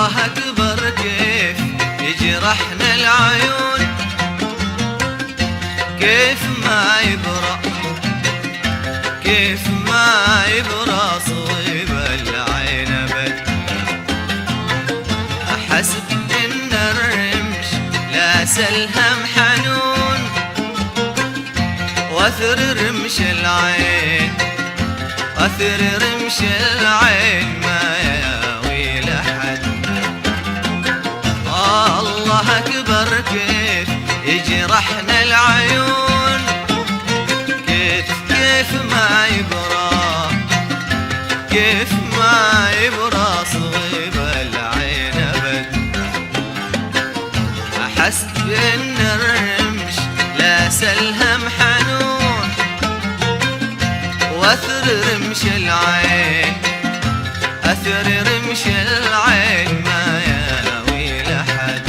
الله أكبر كيف يجرحنا العيون، كيف ما يبرأ كيف ما يبرأ صويب العين أبد. أحسب إن الرمش لا سلهم حنون، وأثر رمش العين أثر رمش العين ما ياوي لحد. الله أكبر كيف يجرحنا العيون، كيف ما يبرى كيف ما يبرى صويب العين أبد. أحسب إن الرمش لا سلهم حنون، وأثر رمش العين أثر رمش العين ما ياوي لحد.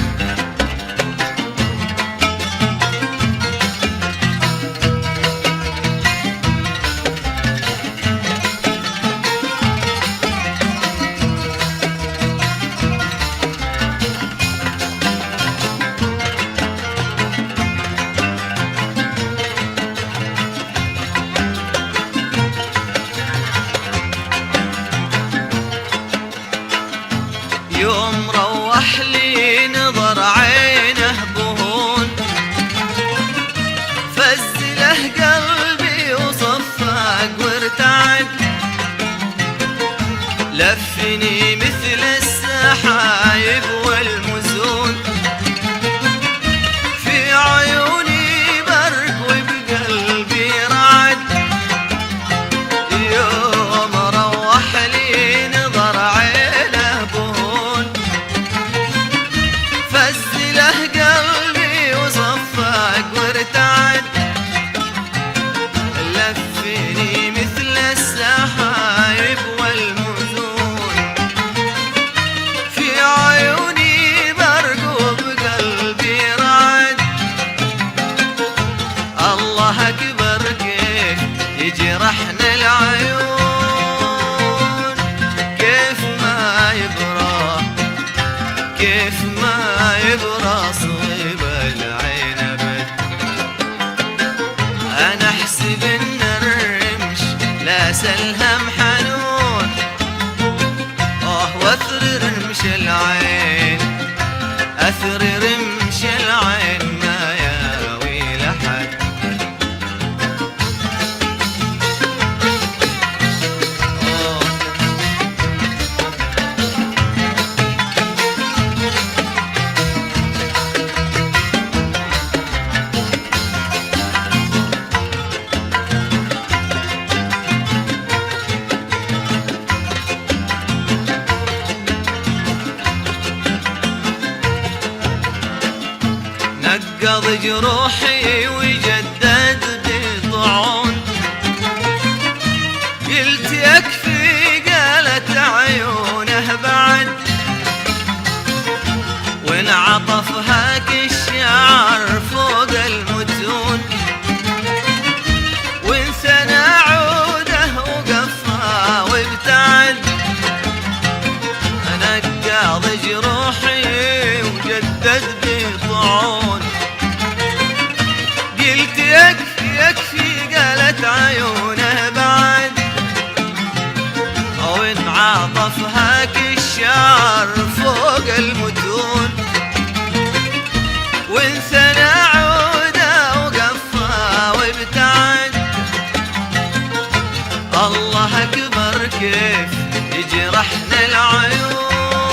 يوم روح لي نظر عينه بهون، فزله قلبي وصفق وارتعد. لفني مثل السحايب والمزون، في عيوني برق وبقلبي رعد. يوم روح لي نظر عينه بهون، فزله قلبي وصفق وارتعد. لفني مثل السحايب والمزون، في عيوني برق وبقلبي رعد. الله أكبر كيف يجرحنا العيون، كيف ما يبرى كيف ما يبرى صويب العين أبد. أنا أحسب إن الرمش لا سلهم حنون، وأثر رمش العين أثر رمش العين ما ياوي لحد. نقض جروحي وجدد بطعون، قلت يكفي قالت عيونه بعد. وانعطف هاك الشعر فوق المتون، وانثنى عوده وقفى وابتعد. نقض جروحي وجدد بطعون، قلت يكفي قالت عيونه بعد. وانعطف هاك الشعر فوق المتون، وانثنى عوده وقفى وابتعد. الله أكبر كيف يجرحنا العيون،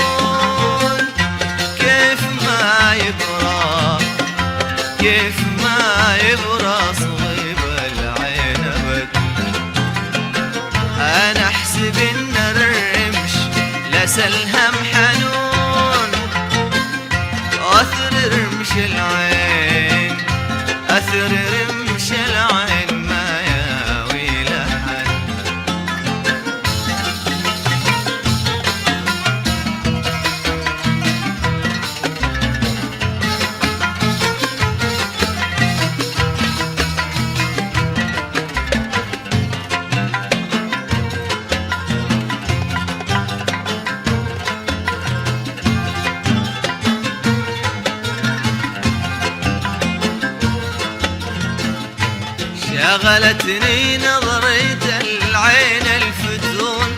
كيف ما يبرى كيف ما يبرى صويب العين أبد. أنا أحسب إن الرمش لسلهم حنون، أثر رمش العين أثر رمش العين ما ياوي لحد. شاغلتني نظرة العين الفتون،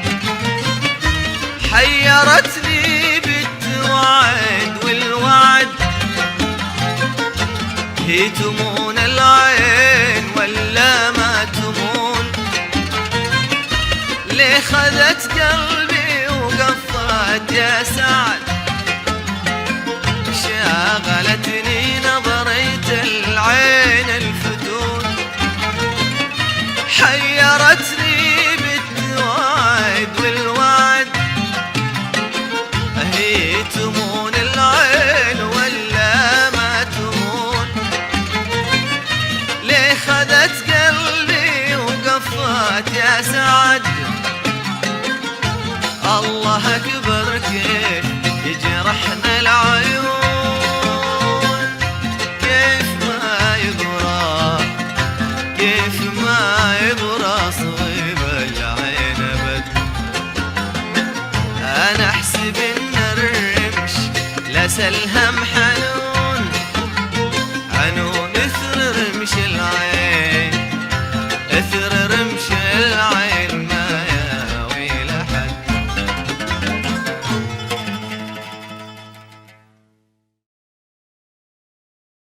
حيرتني بالتوعد والوعد، هي تمون العين ولا ما تمون، ليه خذت قلبي وقفت يا سعد، شاغلتني نظرة العين الفتون، حيرتني بالتوعد والوعد، هي تمون العين ولا ما تمون، ليه خذت قلبي وقفت يا سعد، الله أكبر كيف يجرحنا العيون، كيف ما يبرى، كيف ما يبرى صغيب العين أبد. أنا أحسب إن الرمش لسلهم